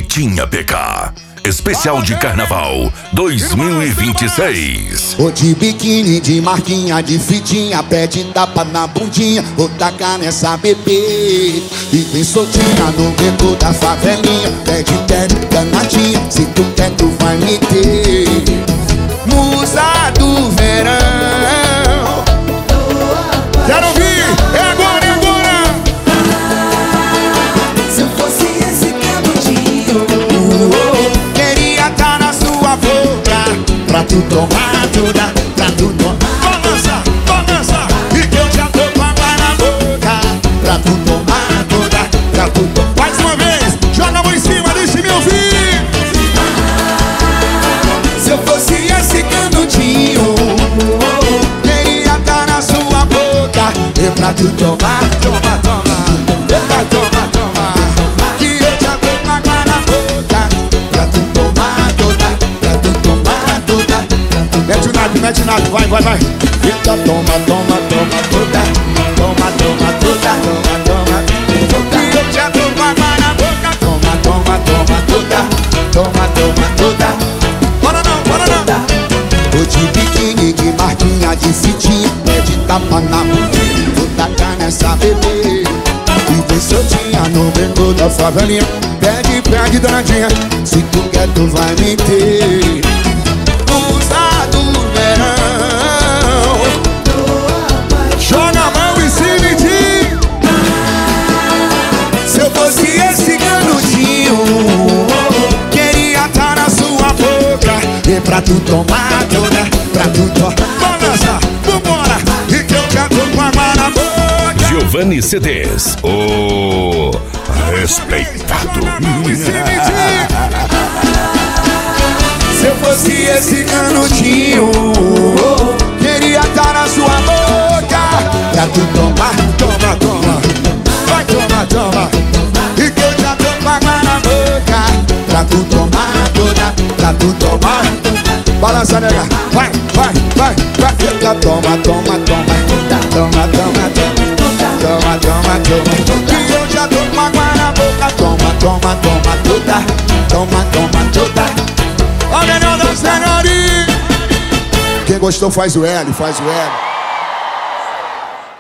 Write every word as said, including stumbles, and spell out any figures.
Fitinha P K. Especial de Carnaval dois mil e vinte e seis. Ô de biquíni, de marquinha, de fitinha, pede tapa na bundinha, vou tacar nessa bebê. E vem soltinha no beco da favelinha, pede pede danadinha, se tu quer tu vai me ter. Musa do verão. Quero ouvir, é agora, é agora. Se eu fosse esse canudinho, queria tá na sua boca, pra tu tomar toda, pra tu tomar. Balança, balança, e que eu já tô com água na boca, pra tu tomar toda, pra tu tomar. Mais uma vez, joga a mão em cima, deixa me ouvir. se eu fosse esse canudinho, Queria tá na sua boca, e pra tu tomar, toma, toma, pra tomar, toma. Que eu já tô com água na boca, pra tu tomar toda, pra tu tomar toda, pra tu. Mete o nado, mete o nado, vai, vai, vai. Eita, toma, toma, toma toda, toma, toma toda, toma, toma. Que eu já tô com água na boca, toma, toma, toma toda, toma, toma toda. Bora não, bora não. Tô de biquíni, de marquinha, de fitinha, pede tapa na bundinha, vou tacar nessa bebê. E vem soltinha no beco da favelinha, pede, pede danadinha, se tu quer tu vai me ter. Musa do verão. Joga a mão em cima e diz: se eu fosse esse canudinho, queria tá na sua boca, e pra tu tomar toda, pra tu tomar. Balança, vambora, e que eu já tô com água na boca. Giovanni C Ds, o respeitado. Se eu fosse esse canudinho, queria tá na sua boca, pra tu tomar, toma, toma. Vai, toma, toma. E que eu já tô com água na boca, pra tu tomar toda, pra tu tomar. Balança, nega, vai, vai, vai, vai. Eita, toma, toma, toma. Toma, toma, toma. Toma, toma, toma. E eu já tô com água na boca, toma, toma, toma toda, toma, toma toda. Ó, melhor da senhorinha. Quem gostou faz o L, faz o L.